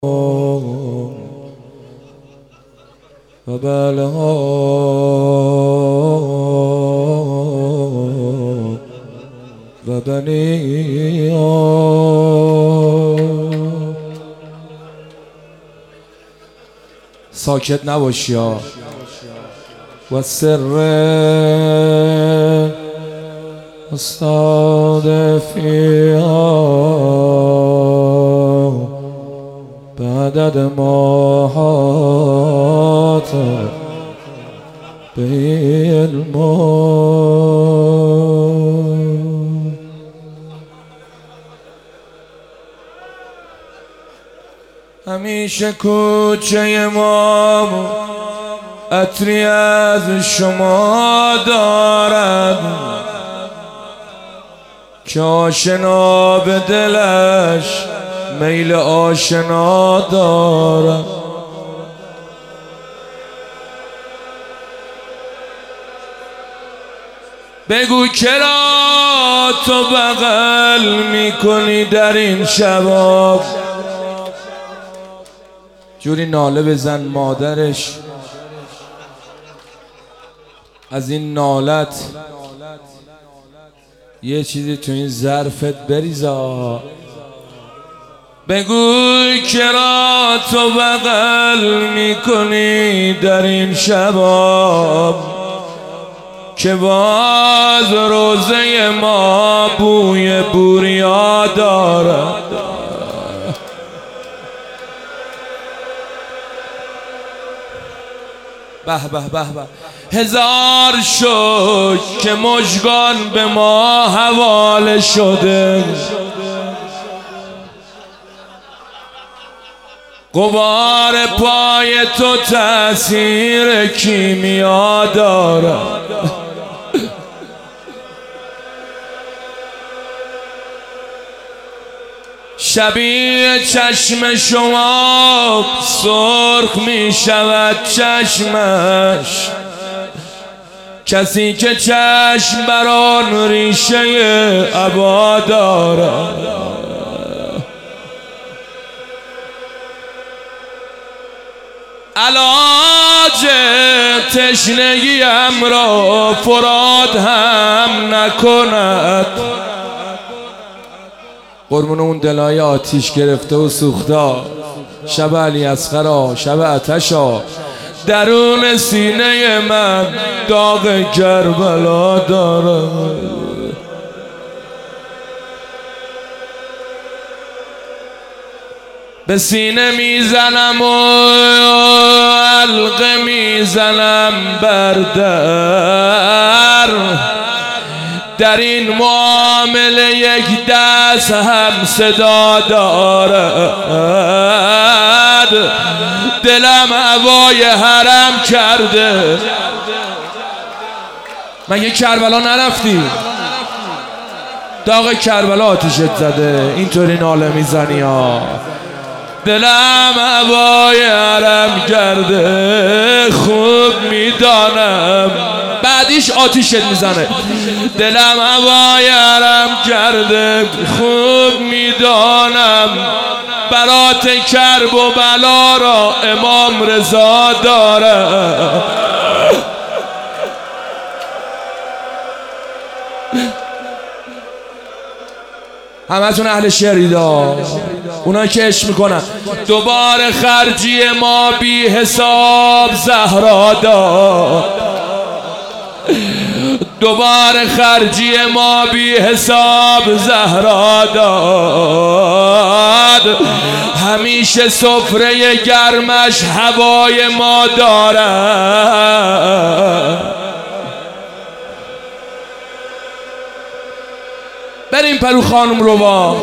و بلها و بنیها ساکت نباشی ها و سر استاد فیها بعدد ماهات به علم همیشه کوچه ما عطری از شما دارد که آشنا به دلش میل آشنا دارد. بگو چرا تو بغل میکنی در این شباب، جوری ناله بزن مادرش از این نالت یه چیزی تو این ظرفت بریزا. بگو چرا تو بغل میکنی در این شباب که باز روزه ما بوی بوریا دارد. به به به به هزار شکر که مژگان به ما حواله شده، غبار پای تو تأثیر کیمیا دارد. شبیه چشم شما سرخ می شود چشمش، کسی که چشم بر آن ریشه عبا دارد. علاج تشنگیم را فراد هم نکند، قربون اون دلای آتیش گرفته و سوخته، شب علی اصغرا، شب آتشا، درون سینه من داغ کربلا دارد. به سینه میزنم و حلقه میزنم بر در این معامله یک دست هم صدا دارد. دلم هوای حرم کرده. مگه کربلا نرفتی؟ داغ کربلا آتیشت زده، اینطوری ناله میزنی ها. دلم هوای حرم کرده، خوب میدانم بعدیش آتیشت میزنه. دلم هوای حرم کرده، خوب میدانم برات کرب و بلا را امام رضا داره. همتون اهل شریدا، اونایی که عشق میکنن. دوباره خرجی ما بی حساب زهرا داد، دوباره خرجی ما بی حساب زهرا داد. همیشه سفره گرمش هوای ما دارد. بریم پرو خانم رو با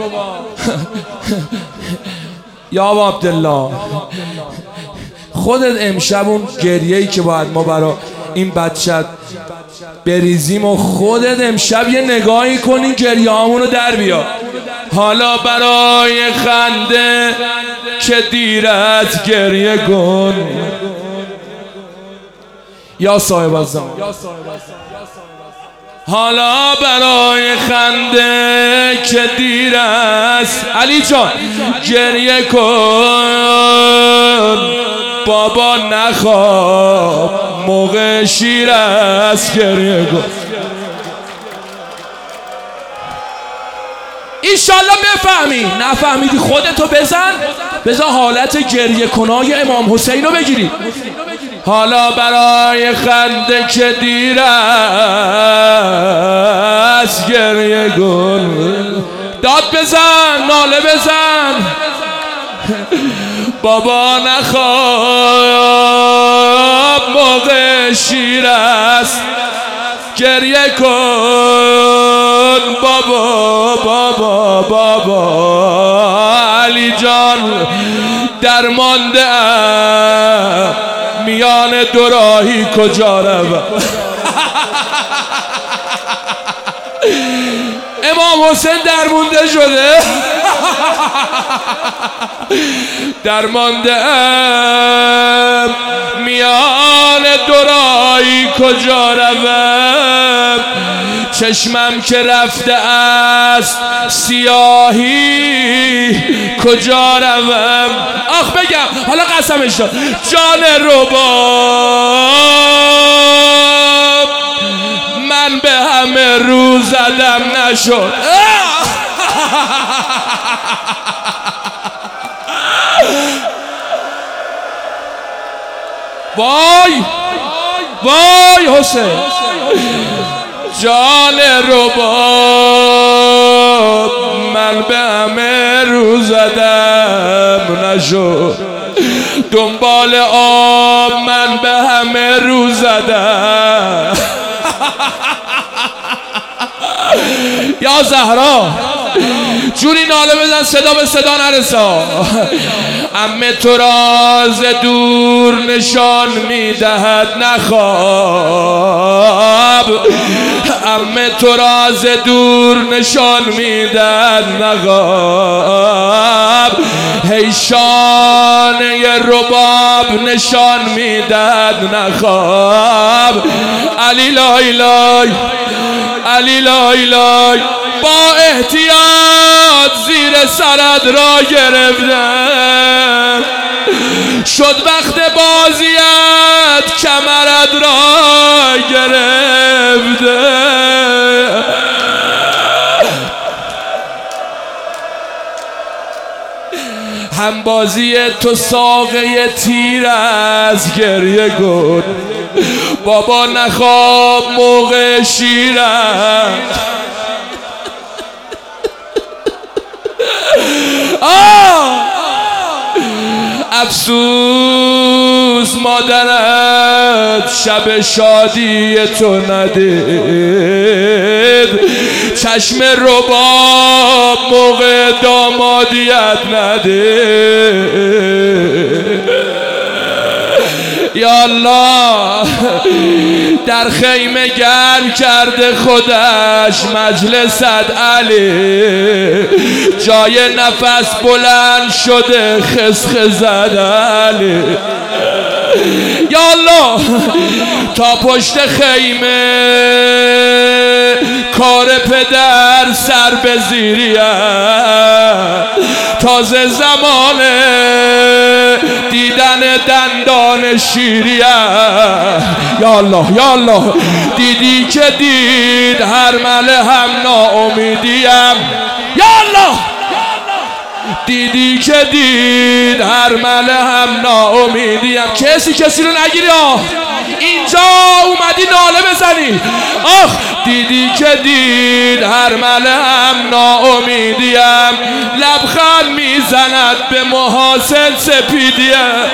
یا ابا عبدالله، خودت امشب اون گریه‌ای که باید ما برا این بچت بریزیم و خودت امشب یه نگاهی کنی گریه هامونو در بیا. حالا برای خنده که دیرت گریه کن یا صاحب الزمان. حالا برای خنده که دیر است علی جان گریه کن بابا نخواب موقع شیر است گریه کن. ایشالله بفهمی، نفهمیدی خودتو بزن حالت گریه کنای امام حسین رو بگیری. حالا برای خنده که دیر است گریه کن داد بزن ناله بزن بابا نخواب موقع شیر است گریه کن بابا بابا بابا علی جان درمانده ام میان دو راهی کجا روم. امام حسین درمونده شده درمانده ام میان دو راهی کجا روم چشمم که رفته است سیاهی کجا روم. آخ بگم حالا قسمش داد جان رباب من به همه رو زدم نشد. وای وای حسین جان رباب من به همه رو زدم نشد دنبال آب من به همه رو زدم. یا زهرا جوری ناله بزن صدا به صدا نرسا. عمه تو راز دور نشان میدهد نخواب عمه تو راز دور نشان میدهد نخواب هی شانه رباب نشان میدهد نخواب. علی لای لای علی لای لای با احتیاط زیر سرت را گرفتم شد وقت بازیت کمرت را گرفته هم بازی تو ساقه تیر از گریه کن بابا نخواب موقع شیرم. افسوس مادرت شب شادی تو ندید چشم رباب موقع دامادیت ندید. یا الله در خیمه گرم کرده خودش مجلست علی جای نفس بلند شده خسخزد علی. یا الله تا پشت خیمه کار پدر سر به زیریه تازه زمان دیدن دندان شیریه. یا الله یا الله دیدی که دید هر مله هم ناامیدیم. یا الله دیدی که دید هر مله هم ناامیدیم. کسی رو نگیری اینجا اومدی ناله بزنی. آخ دیدی که دید هر مله هم ناامیدیم لبخند میزند به محاسن سپیدیم.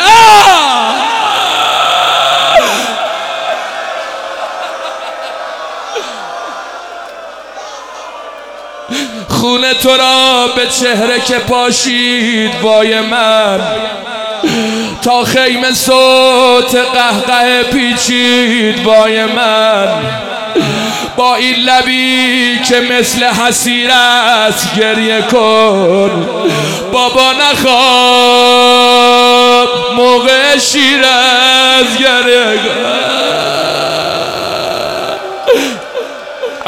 خون تو را به چهره که پاشید وای من تا خیمه صوت قهقه پیچید وای من با این لبی که مثل حسیر است گریه کن بابا نخواب موقع شیر است گریه کن.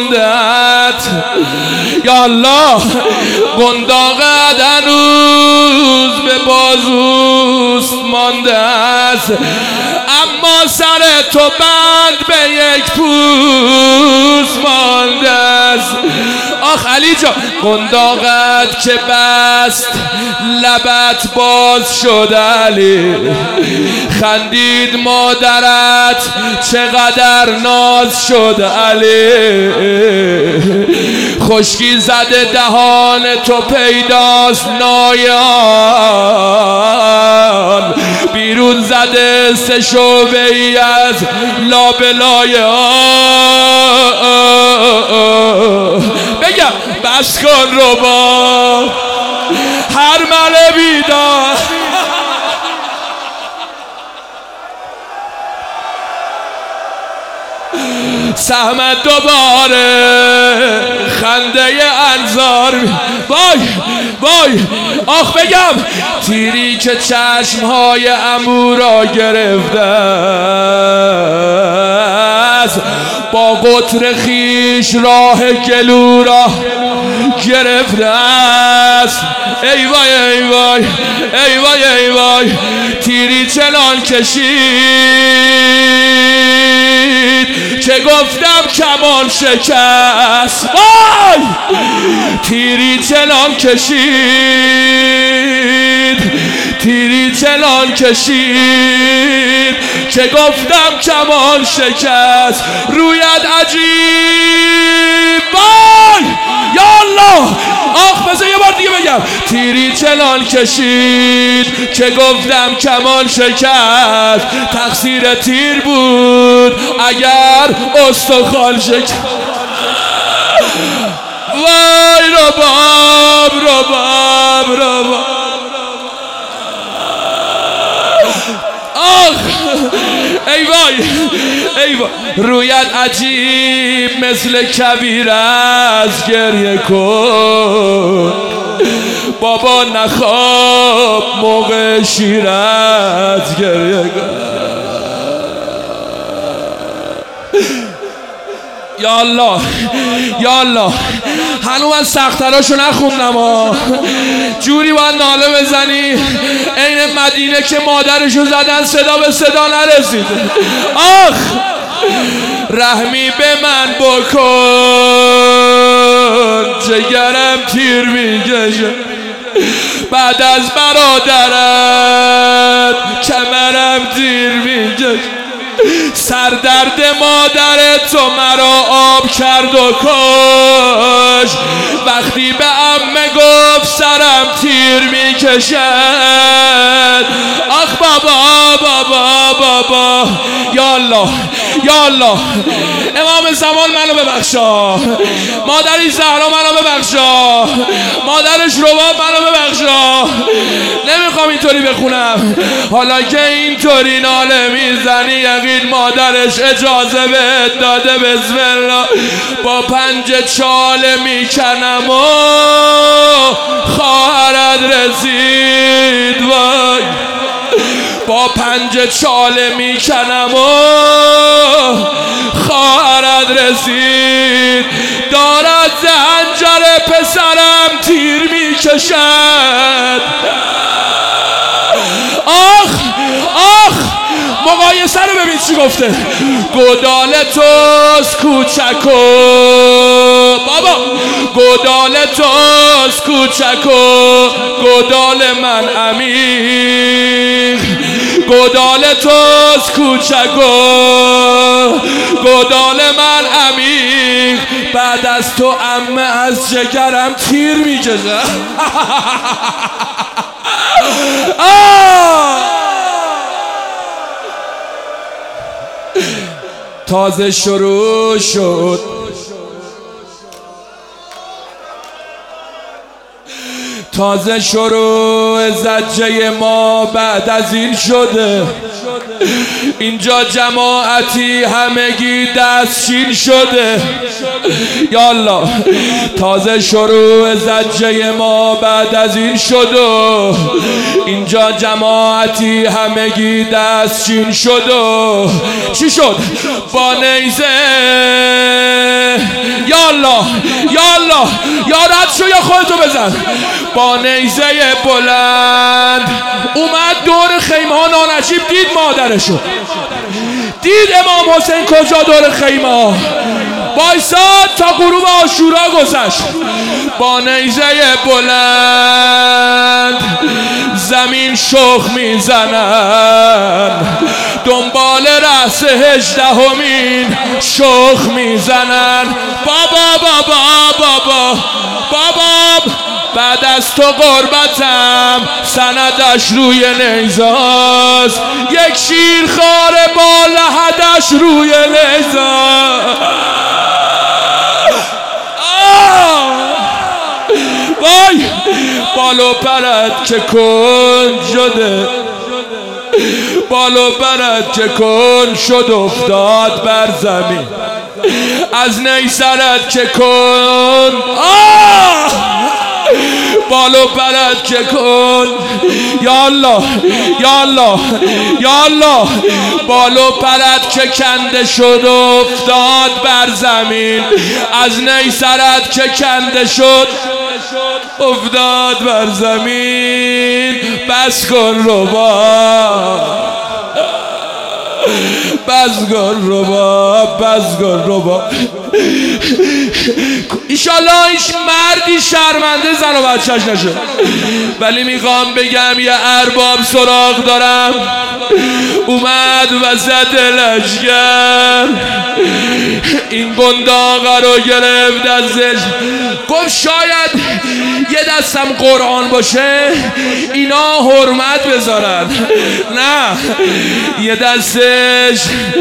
ماندت یا الله قنداقت هنوز به بازوست مانده است اما سر تو بند به یک پوست مانده است آخ علی جان قنداقت که بست لبت باز شد علی خندید مادرت چقدر ناز شد علی خشکی زده دهان تو پیداست نایان بیرون زده سه شعبه ای از لابلای بگم بس کن رباب هر مله بیدار سهمت دوباره خنده انظار وای وای آخ بگم تیری که چشمهای عمو را گرفته است با قطر خیش راه گلو را گرفته است ای وای ای وای ای وای ای وای تیری چنان کشید که گفتم کمان شکست وای تیری چنان کشید تیری چنان کشید که گفتم کمان شکست رویت عجیب وای یا الله آخ بذار یه بار دیگه بگم تیری چنان کشید که گفتم کمان شکست تقصیر تیر بود اگر استخوان شکست وای رباب رباب رباب آخ ای وای ای وای رویت عجیب مثل کبیر از گریه کن بابا نخواب موقع شیر از گریه کن یا الله یا الله هنوز من سختراشو نخوندم جوری باید ناله بزنی عین مدینه که مادرشو زدن صدا به صدا نرسید آخ رحمی به من بکن جگرم تیر میکشه بعد از برادرت کمرم تیر میکشه سردرد مادر تو مرا آب کرد و کش وقتی به عمه گفت سرم تیر میکشد آخ بابا بابا بابا یا الله یا الله امام زمان منو ببخشا مادرش زهرا منو ببخشا مادرش رباب منو ببخشا نمیخوام اینطوری بخونم حالا که اینطوری ناله میزنی یقین مادرش اجازه بهت داده بسم الله با پنجه چاله میکنم و خواهرت رسید وای با پنجه چاله میکنم و خواهرت رسید دارد زنجر پسرم تیر میکشد آخ آخ مقایسه رو ببین چی گفته گدال توست کوچک و بابا گدال توست کوچک و گدال من عمیق گدال توست کوچک و گدال من عمیق بعد از تو عمه از جگرم تیر میکشه تازه شروع شد تازه شروع زجه ما بعد از این شده اینجا جماعتی همگی دستشین شده یا الله تازه شروع زجه ما بعد از این شد و اینجا جماعتی همگی دستچین شد و چی شد؟ با نیزه یا الله یا الله یا رد شو یا خودتو بزن. با نیزه بلند اومد دور خیمه ها. نانجیب دید مادرشو، دید امام حسین کجا دور خیمه ها بایستاد تا غروب عاشورا گذشت. با نیزه بلند زمین شخ میزنن، دنبال رأس 18مین شخ میزنن. بابا بابا بابا بابا بعد از تو قربتم سندش روی نیزاست، یک شیرخوار با لحدش روی نیزاست. وای بالو پرد که کن شده، بالو پرد که کن شد افتاد بر زمین، از نیسرت که کن بالو پرد که کن. یا الله یا الله یا الله بالو پرد که کنده شد افتاد بر زمین، از نیسرت که کنده شد افتاد بر زمین. بس کن رباب بس کن رباب بس کن رباب. ایشالله هیچ مردی شرمنده زن و بچهش نشه. ولی میخوام بگم یه ارباب سراغ دارم اومد وسط لشگر، این گنداغه رو گرفت ازش، گفت شاید یه دستم قرآن باشه اینا حرمت بذارن. نه، یه دستش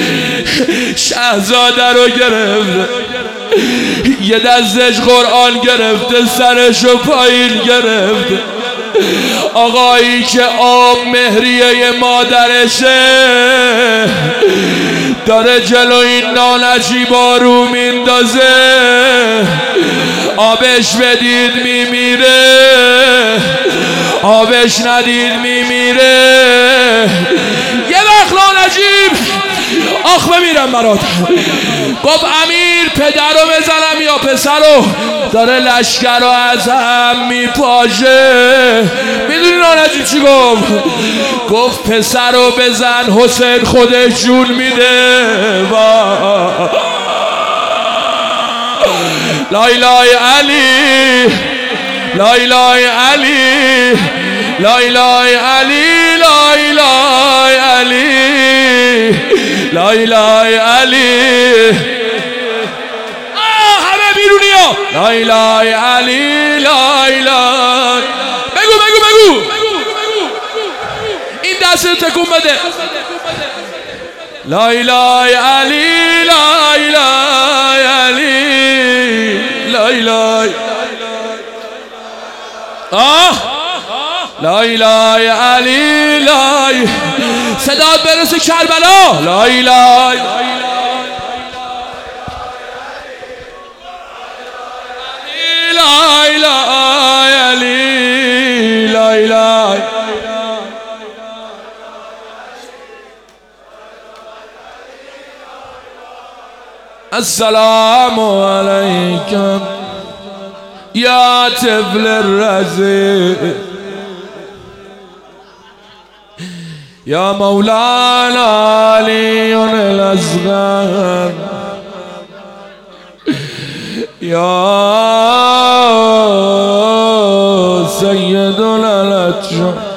شهزاده رو گرفت، یه دستش قرآن گرفته، سرشو پایین گرفت. آقایی که آب مهریه مادرشه داره جلو این نانجیبا رو میندازه، آبش بدید میمیره، آبش ندید میمیره. یه وقت نانجیب آخ بمیرم برات گفت امیر پدر رو بزنم یا پسر رو؟ داره لشکر رو از هم میپاشه. میدونی نانجیب چی گفت؟ گفت پسر رو بزن حسین خودش جون میده. لا اله علی لا اله علی لا اله علی لا اله علی لا اله علی. همه بیرونی ها لا اله علی لا اله. بگو بگو بگو این دست رو تکون بده. لا اله علی لا اله علی لا اله لا اله علی لا. صدات برسه کربلا. لا اله لا اله علی لا اله. السلام علیکم یا طفل الرضیع یا مولانا علی الاصغر یا سیدنا الاطهار.